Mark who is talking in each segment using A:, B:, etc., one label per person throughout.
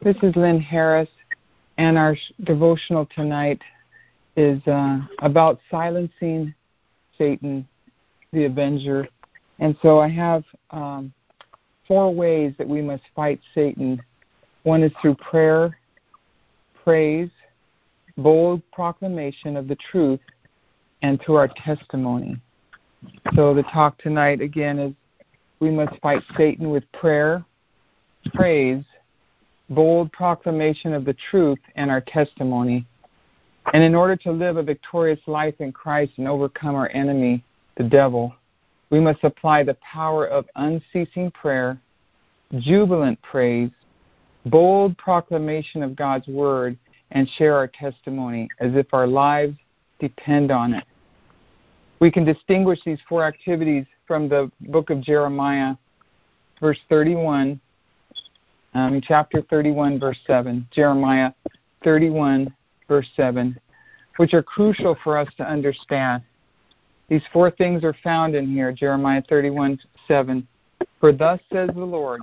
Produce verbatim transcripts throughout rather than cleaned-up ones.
A: This is Lynn Harris, and our sh- devotional tonight is uh, about silencing Satan, the avenger. And so I have um, four ways that we must fight Satan. One is through prayer, praise, bold proclamation of the truth, and through our testimony. So the talk tonight, again, is we must fight Satan with prayer, praise, bold proclamation of the truth, and our testimony. And in order to live a victorious life in Christ and overcome our enemy, the devil, we must apply the power of unceasing prayer, jubilant praise, bold proclamation of God's word, and share our testimony as if our lives depend on it. We can distinguish these four activities from the book of Jeremiah, verse thirty-one, um, chapter thirty-one, verse seven, Jeremiah thirty-one, verse seven, which are crucial for us to understand. These four things are found in here, Jeremiah thirty-one, seven. For thus says the Lord,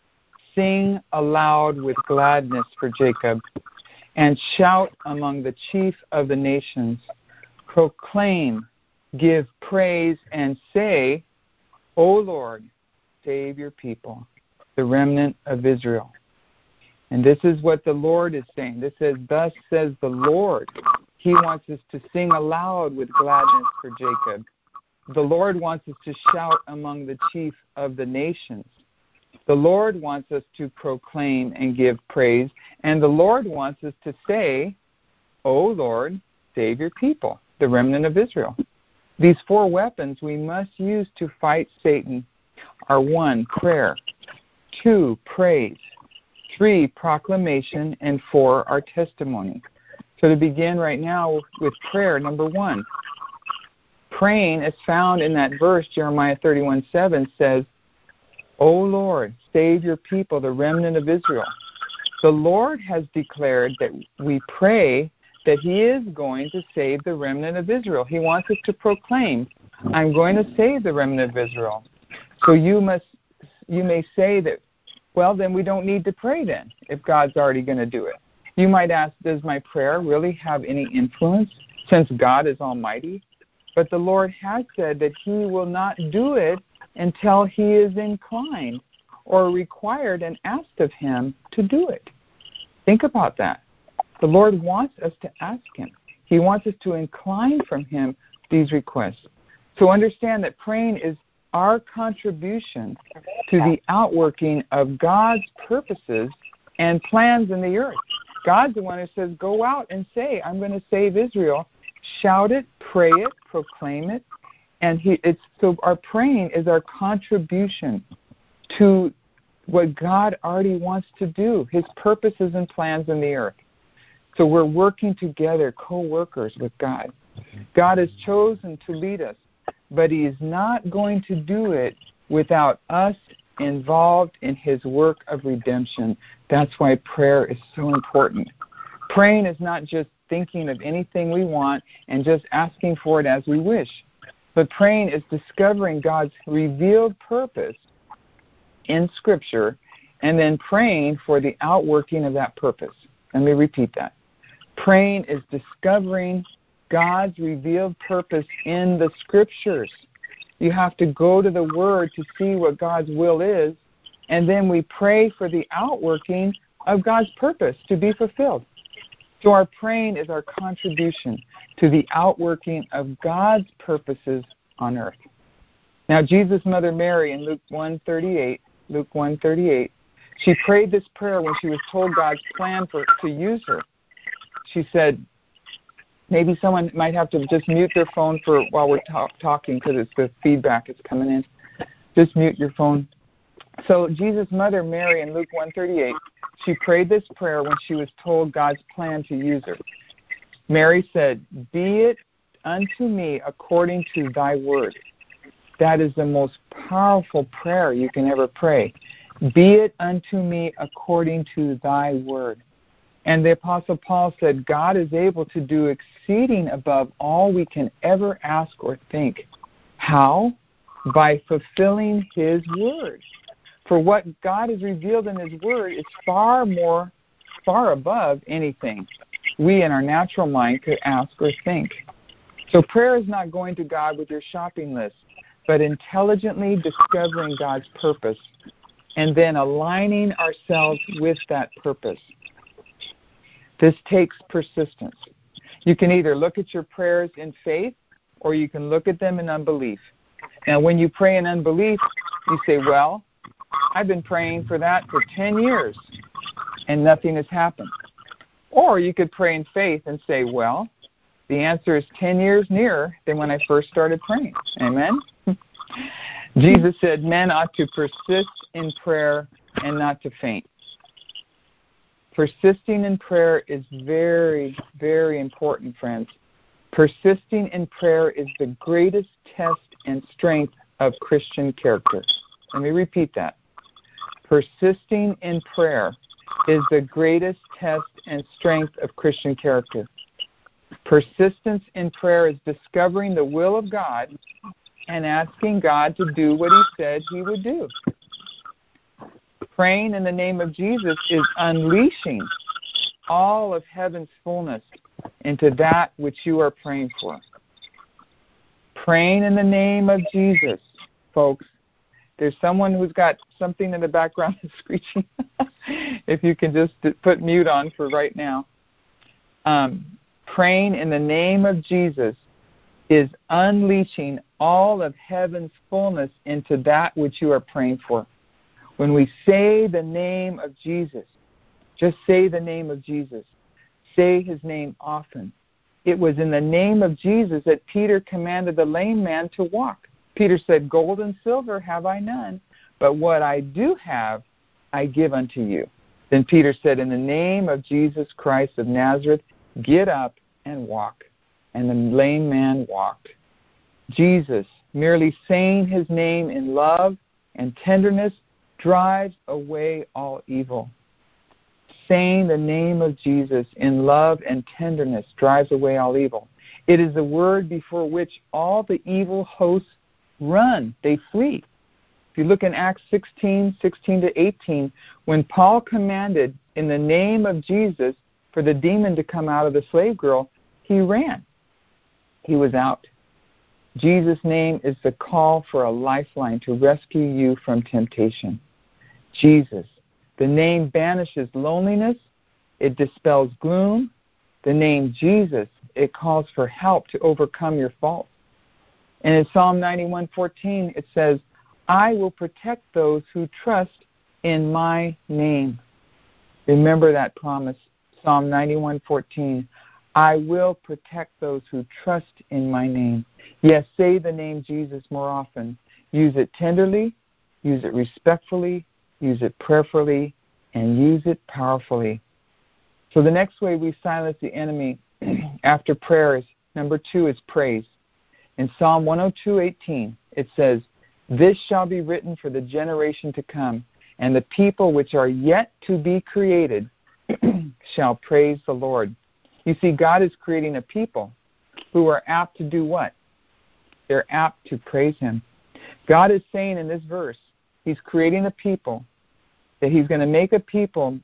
A: sing aloud with gladness for Jacob, and shout among the chief of the nations. Proclaim, give praise, and say, O Lord, save your people, the remnant of Israel. And this is what the Lord is saying. This says, thus says the Lord. He wants us to sing aloud with gladness for Jacob. The Lord wants us to shout among the chief of the nations. The Lord wants us to proclaim and give praise. And the Lord wants us to say, O Lord, save your people, the remnant of Israel. These four weapons we must use to fight Satan are one, prayer, two, praise, three, proclamation, and four, our testimony. So to begin right now with prayer, number one, praying as found in that verse, Jeremiah thirty-one, seven, says, O Lord, save your people, the remnant of Israel. The Lord has declared that we pray that he is going to save the remnant of Israel. He wants us to proclaim, I'm going to save the remnant of Israel. So you must, you may say that, well, then we don't need to pray then, if God's already going to do it. You might ask, does my prayer really have any influence since God is almighty? But the Lord has said that he will not do it until he is inclined or required and asked of him to do it. Think about that. The Lord wants us to ask him. He wants us to incline from him these requests. So understand that praying is our contribution to the outworking of God's purposes and plans in the earth. God's the one who says, go out and say, I'm going to save Israel. Shout it, pray it, proclaim it. And he, it's so our praying is our contribution to what God already wants to do, his purposes and plans in the earth. So we're working together, co-workers with God. God has chosen to lead us, but he is not going to do it without us involved in his work of redemption. That's why prayer is so important. Praying is not just thinking of anything we want and just asking for it as we wish. But praying is discovering God's revealed purpose in Scripture and then praying for the outworking of that purpose. Let me repeat that. Praying is discovering God's revealed purpose in the Scriptures. You have to go to the Word to see what God's will is, and then we pray for the outworking of God's purpose to be fulfilled. So our praying is our contribution to the outworking of God's purposes on earth. Now, Jesus' mother Mary in Luke one thirty-eight, Luke one thirty-eight, she prayed this prayer when she was told God's plan for to use her. She said, maybe someone might have to just mute their phone for while we're talk, talking because it's the feedback is coming in. Just mute your phone. So Jesus' mother Mary in Luke one thirty-eight, she prayed this prayer when she was told God's plan to use her. Mary said, be it unto me according to thy word. That is the most powerful prayer you can ever pray. Be it unto me according to thy word. And the Apostle Paul said, God is able to do exceeding above all we can ever ask or think. How? By fulfilling his word. For what God has revealed in his word is far more far above anything we in our natural mind could ask or think. So prayer is not going to God with your shopping list, but intelligently discovering God's purpose and then aligning ourselves with that purpose. This takes persistence. You can either look at your prayers in faith or you can look at them in unbelief. Now, when you pray in unbelief, you say, well, I've been praying for that for ten years and nothing has happened. Or you could pray in faith and say, well, the answer is ten years nearer than when I first started praying. Amen? Jesus said men ought to persist in prayer and not to faint. Persisting in prayer is very, very important, friends. Persisting in prayer is the greatest test and strength of Christian character. Let me repeat that. Persisting in prayer is the greatest test and strength of Christian character. Persistence in prayer is discovering the will of God and asking God to do what he said he would do. Praying in the name of Jesus is unleashing all of heaven's fullness into that which you are praying for. Praying in the name of Jesus, folks. There's someone who's got something in the background that's screeching. If you can just put mute on for right now. Um, praying in the name of Jesus is unleashing all of heaven's fullness into that which you are praying for. When we say the name of Jesus, just say the name of Jesus. Say his name often. It was in the name of Jesus that Peter commanded the lame man to walk. Peter said, gold and silver have I none, but what I do have, I give unto you. Then Peter said, in the name of Jesus Christ of Nazareth, get up and walk. And the lame man walked. Jesus, merely saying his name in love and tenderness, drives away all evil. Saying the name of Jesus in love and tenderness drives away all evil. It is the word before which all the evil hosts run. They flee. If you look in Acts sixteen, sixteen to eighteen, when Paul commanded in the name of Jesus for the demon to come out of the slave girl, he ran. He was out. Jesus' name is the call for a lifeline to rescue you from temptation. Jesus. The name banishes loneliness. It dispels gloom. The name Jesus, it calls for help to overcome your faults. And in Psalm ninety-one fourteen, it says, I will protect those who trust in my name. Remember that promise, Psalm ninety-one fourteen. I will protect those who trust in my name. Yes, say the name Jesus more often. Use it tenderly, use it respectfully, use it prayerfully, and use it powerfully. So the next way we silence the enemy after prayer is, number two, is praise. In Psalm one oh two, eighteen, it says, this shall be written for the generation to come, and the people which are yet to be created shall praise the Lord. You see, God is creating a people who are apt to do what? They're apt to praise him. God is saying in this verse, he's creating a people, that he's going to make a people.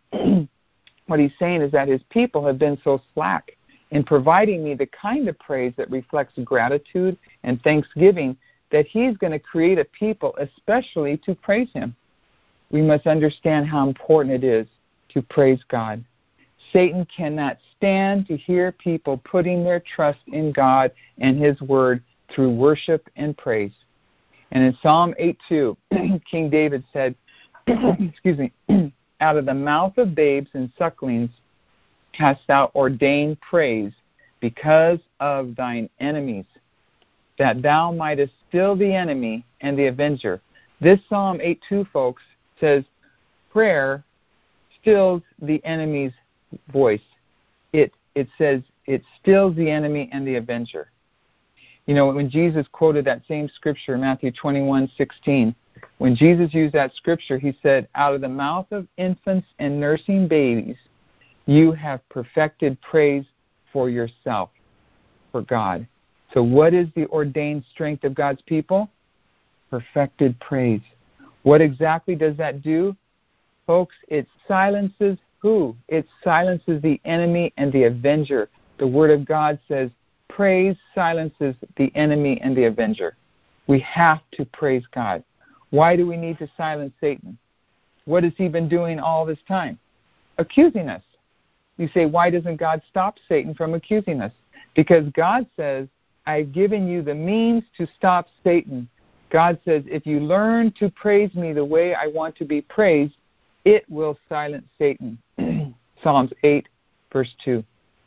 A: What he's saying is that his people have been so slack in providing me the kind of praise that reflects gratitude and thanksgiving that he's going to create a people especially to praise him. We must understand how important it is to praise God. Satan cannot stand to hear people putting their trust in God and his word through worship and praise. And in Psalm eight two, King David said, excuse me, out of the mouth of babes and sucklings hast thou ordained praise because of thine enemies, that thou mightest still the enemy and the avenger. This Psalm eight two, folks, says prayer stills the enemy's voice. It it says it stills the enemy and the avenger. You know, when Jesus quoted that same scripture, Matthew twenty-one sixteen, when Jesus used that scripture, he said, out of the mouth of infants and nursing babies, you have perfected praise for yourself, for God. So what is the ordained strength of God's people? Perfected praise. What exactly does that do? Folks, it silences who? It silences the enemy and the avenger. The Word of God says, praise silences the enemy and the avenger. We have to praise God. Why do we need to silence Satan? What has he been doing all this time? Accusing us. You say, why doesn't God stop Satan from accusing us? Because God says, I've given you the means to stop Satan. God says, if you learn to praise me the way I want to be praised, it will silence Satan. Psalms eight, verse two.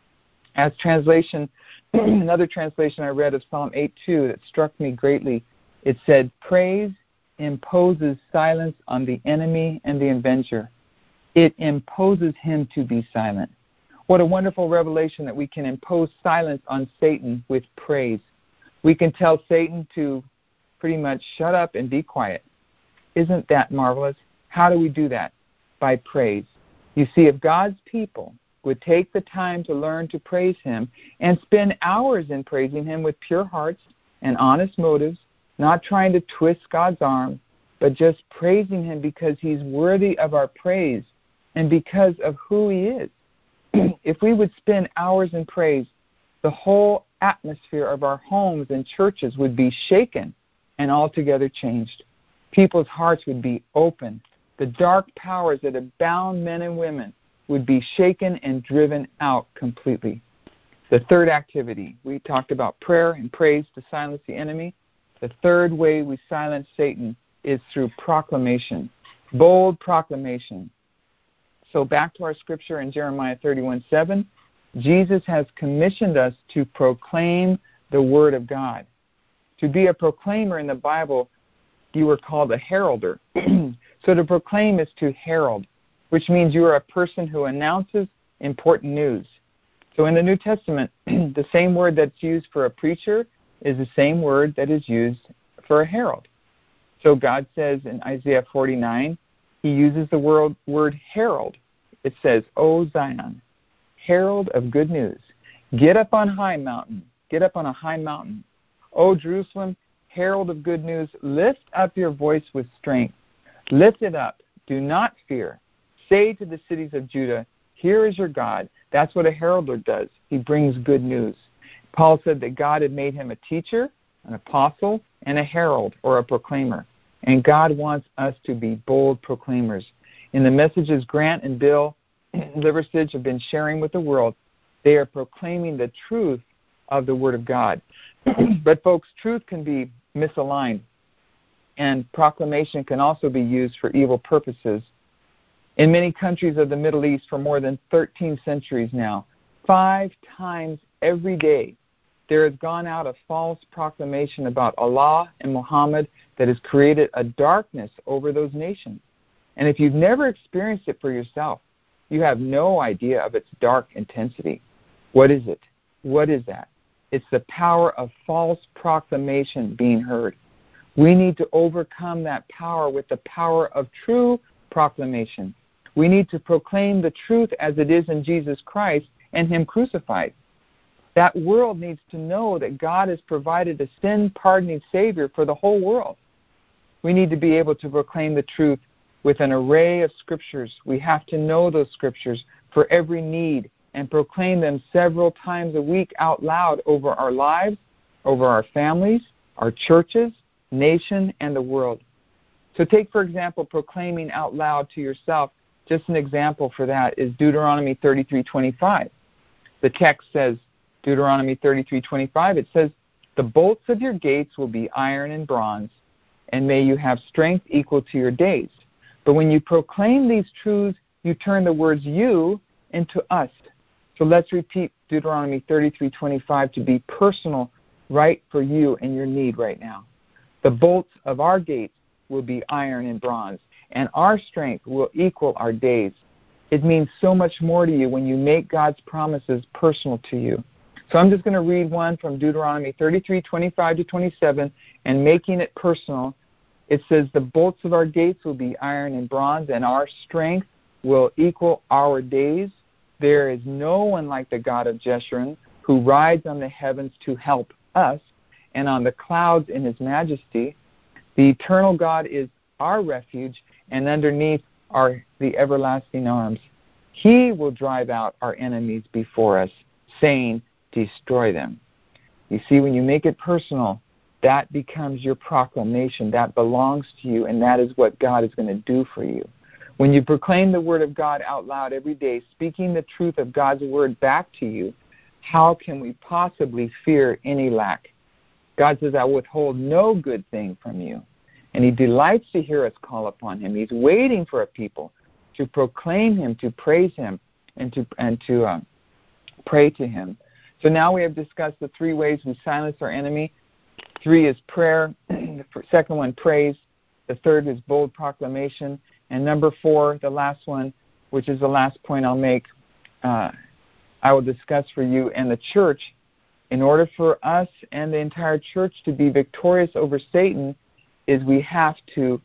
A: As translation, another translation I read of Psalm eight two that struck me greatly, it said, praise imposes silence on the enemy and the avenger. It imposes him to be silent. What a wonderful revelation that we can impose silence on Satan with praise. We can tell Satan to pretty much shut up and be quiet. Isn't that marvelous? How do we do that? By praise. You see, if God's people would take the time to learn to praise him and spend hours in praising him with pure hearts and honest motives, not trying to twist God's arm, but just praising him because he's worthy of our praise and because of who he is. If we would spend hours in praise, the whole atmosphere of our homes and churches would be shaken and altogether changed. People's hearts would be open. The dark powers that have bound men and women would be shaken and driven out completely. The third activity, we talked about prayer and praise to silence the enemy. The third way we silence Satan is through proclamation, bold proclamation. So back to our scripture in Jeremiah thirty-one seven, Jesus has commissioned us to proclaim the word of God. To be a proclaimer in the Bible, you were called a heralder. So to proclaim is to herald, which means you are a person who announces important news. So in the New Testament, the same word that's used for a preacher is the same word that is used for a herald. So God says in Isaiah forty-nine, he uses the word, word herald. It says, O Zion, herald of good news, get up on high mountain, get up on a high mountain. O Jerusalem, herald of good news, lift up your voice with strength. Lift it up, do not fear. Say to the cities of Judah, here is your God. That's what a heralder does. He brings good news. Paul said that God had made him a teacher, an apostle, and a herald, or a proclaimer. And God wants us to be bold proclaimers. In the messages Grant and Bill Liversidge have been sharing with the world, they are proclaiming the truth of the Word of God. But folks, truth can be misaligned, and proclamation can also be used for evil purposes. In many countries of the Middle East for more than thirteen centuries now, five times every day, there has gone out a false proclamation about Allah and Muhammad that has created a darkness over those nations. And if you've never experienced it for yourself, you have no idea of its dark intensity. What is it? What is that? It's the power of false proclamation being heard. We need to overcome that power with the power of true proclamation. We need to proclaim the truth as it is in Jesus Christ and him crucified. That world needs to know that God has provided a sin-pardoning Savior for the whole world. We need to be able to proclaim the truth with an array of scriptures. We have to know those scriptures for every need and proclaim them several times a week out loud over our lives, over our families, our churches, nation, and the world. So take, for example, proclaiming out loud to yourself. Just an example for that is Deuteronomy thirty-three twenty-five. The text says, Deuteronomy thirty-three twenty-five, it says, the bolts of your gates will be iron and bronze, and may you have strength equal to your days. But when you proclaim these truths, you turn the words you into us. So let's repeat Deuteronomy thirty-three twenty-five to be personal right for you and your need right now. The bolts of our gates will be iron and bronze, and our strength will equal our days. It means so much more to you when you make God's promises personal to you. So I'm just going to read one from Deuteronomy thirty-three twenty-five to twenty-seven, and making it personal. It says, the bolts of our gates will be iron and bronze, and our strength will equal our days. There is no one like the God of Jeshurun, who rides on the heavens to help us, and on the clouds in his majesty. The eternal God is our refuge, and underneath are the everlasting arms. He will drive out our enemies before us, saying, destroy them. You see, when you make it personal, that becomes your proclamation. That belongs to you, and that is what God is going to do for you. When you proclaim the word of God out loud every day, speaking the truth of God's word back to you, how can we possibly fear any lack? God says, I withhold no good thing from you. And he delights to hear us call upon him. He's waiting for a people to proclaim him, to praise him, and to and to uh, pray to him. So now we have discussed the three ways we silence our enemy. Three is prayer. The second one, praise. The third is bold proclamation. And number four, the last one, which is the last point I'll make, uh, I will discuss for you and the church. In order for us and the entire church to be victorious over Satan, is we have to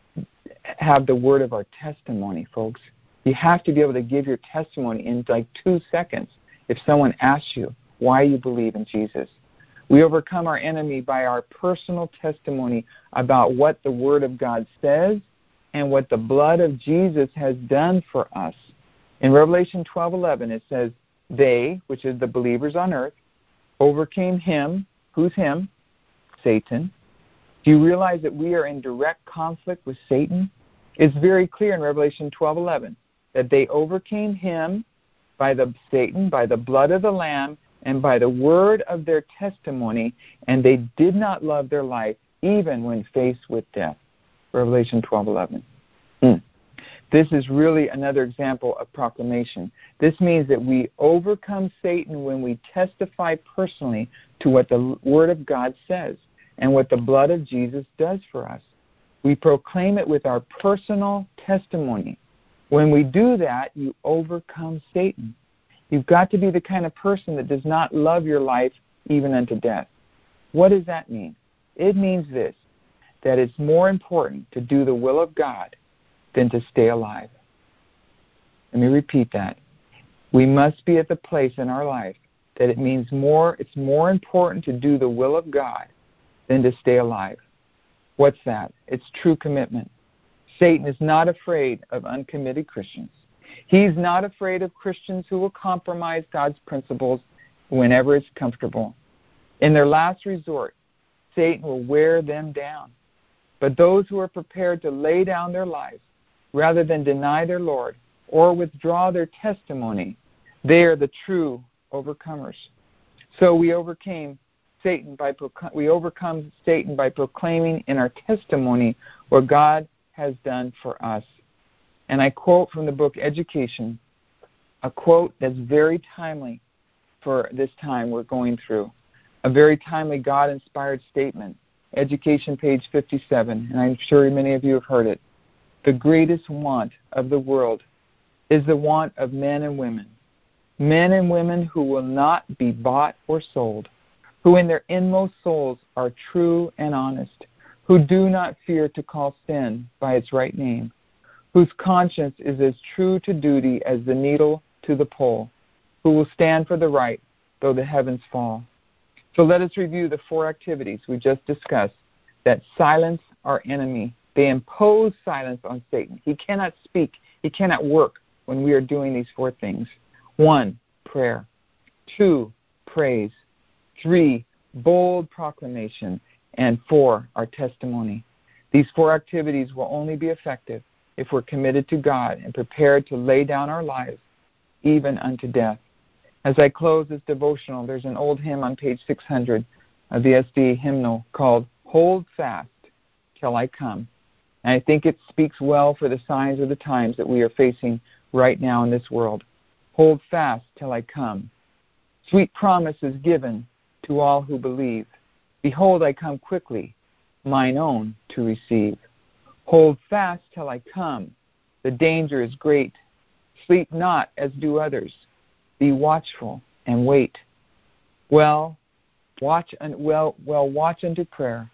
A: have the word of our testimony, folks. You have to be able to give your testimony in like two seconds if someone asks you why you believe in Jesus. We overcome our enemy by our personal testimony about what the word of God says and what the blood of Jesus has done for us. In Revelation twelve eleven, it says, they, which is the believers on earth, overcame him. Who's him? Satan. Do you realize that we are in direct conflict with Satan? It's very clear in Revelation twelve eleven that they overcame him by the Satan, by the blood of the Lamb, and by the word of their testimony, and they did not love their life even when faced with death. Revelation twelve eleven. Mm. This is really another example of proclamation. This means that we overcome Satan when we testify personally to what the Word of God says and what the blood of Jesus does for us. We proclaim it with our personal testimony. When we do that, you overcome Satan. You've got to be the kind of person that does not love your life even unto death. What does that mean? It means this, that it's more important to do the will of God than to stay alive. Let me repeat that. We must be at the place in our life that it means more, it's more important to do the will of God than to stay alive. What's that? It's true commitment. Satan is not afraid of uncommitted Christians. He's not afraid of Christians who will compromise God's principles whenever it's comfortable. In their last resort, Satan will wear them down. But those who are prepared to lay down their lives rather than deny their Lord or withdraw their testimony, they are the true overcomers. So we overcame Satan by we overcome Satan by proclaiming in our testimony what God has done for us. And I quote from the book Education, a quote that's very timely for this time we're going through, a very timely God-inspired statement. Education, page fifty-seven, and I'm sure many of you have heard it. The greatest want of the world is the want of men and women, men and women who will not be bought or sold, who in their inmost souls are true and honest, who do not fear to call sin by its right name, whose conscience is as true to duty as the needle to the pole, who will stand for the right though the heavens fall. So let us review the four activities we just discussed that silence our enemy. They impose silence on Satan. He cannot speak. He cannot work when we are doing these four things. One, prayer. Two, praise. Three, bold proclamation. And four, our testimony. These four activities will only be effective if we're committed to God and prepared to lay down our lives even unto death. As I close this devotional, there's an old hymn on page six hundred of the S D hymnal called Hold Fast Till I Come. And I think it speaks well for the signs of the times that we are facing right now in this world. Hold fast till I come. Sweet promise is given to all who believe. Behold, I come quickly, mine own to receive. Hold fast till I come. The danger is great. Sleep not as do others. Be watchful and wait. Well, watch and well, well watch unto prayer.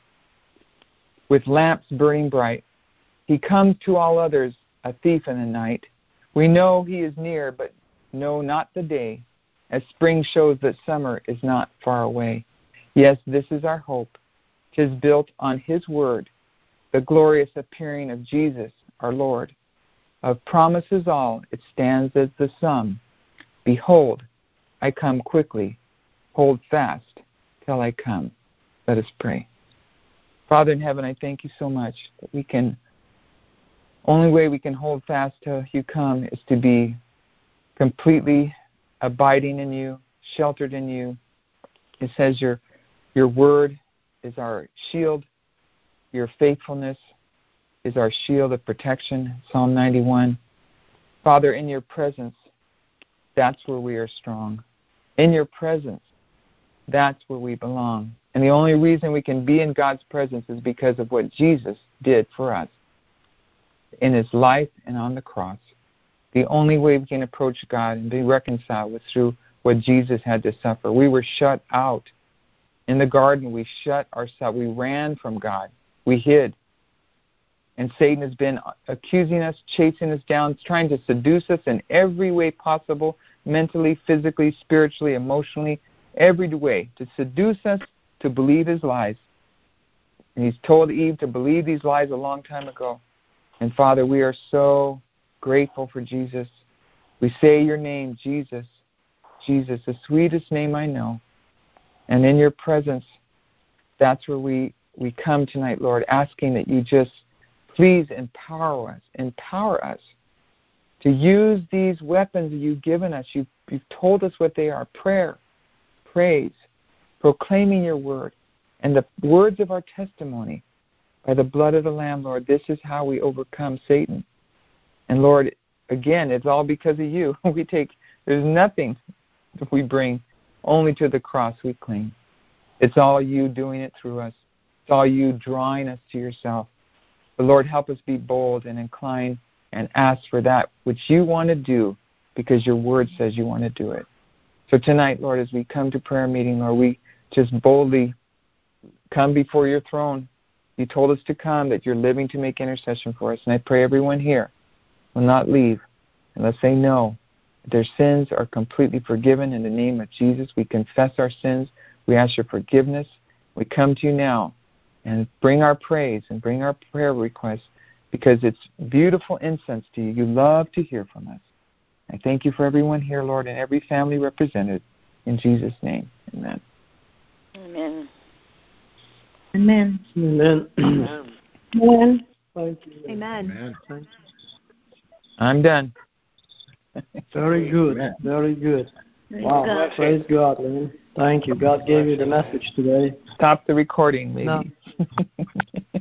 A: With lamps burning bright, he comes to all others, a thief in the night. We know he is near, but know not the day, as spring shows that summer is not far away. Yes, this is our hope. 'Tis built on his word, the glorious appearing of Jesus, our Lord. of promises all, it stands as the sum. Behold, I come quickly. Hold fast till I come. Let us pray. Father in heaven, I thank you so much that we can, only way we can hold fast till you come is to be completely abiding in you, sheltered in you. It says your your word is our shield. Your faithfulness is our shield of protection, Psalm ninety-one. Father, in your presence, that's where we are strong. In your presence, that's where we belong. And the only reason we can be in God's presence is because of what Jesus did for us in his life and on the cross. The only way we can approach God and be reconciled was through what Jesus had to suffer. We were shut out. In the garden, we shut ourselves. We ran from God. We hid. And Satan has been accusing us, chasing us down, trying to seduce us in every way possible, mentally, physically, spiritually, emotionally, every way, to seduce us to believe his lies. And he's told Eve to believe these lies a long time ago. And Father, we are so grateful for Jesus. We say your name, Jesus. Jesus, the sweetest name I know. And in your presence, that's where we, we come tonight, Lord, asking that you just please empower us, empower us to use these weapons that you've given us. You've, you've told us what they are: prayer, praise, proclaiming your word, and the words of our testimony by the blood of the Lamb, Lord. This is how we overcome Satan. And Lord, again, it's all because of you. We take, there's nothing that we bring, only to the cross we cling. It's all you doing it through us. It's all you drawing us to yourself. But Lord, help us be bold and incline and ask for that which you want to do, because your word says you want to do it. So tonight, Lord, as we come to prayer meeting, Lord, we just boldly come before your throne. You told us to come, that you're living to make intercession for us. And I pray everyone here will not leave unless they know that their sins are completely forgiven. In the name of Jesus, we confess our sins. We ask your forgiveness. We come to you now and bring our praise and bring our prayer requests, because it's beautiful incense to you. You love to hear from us. I thank you for everyone here, Lord, and every family represented. In Jesus' name, amen.
B: Amen.
C: Amen.
D: Amen.
C: Amen.
D: Thank you.
C: Amen.
D: Amen. Thank you.
A: I'm done.
D: Very good. Very good.
C: Praise
D: Wow.
C: God.
D: Praise God, man. Thank you. God gave you the message today.
A: Stop the recording, maybe.
D: No.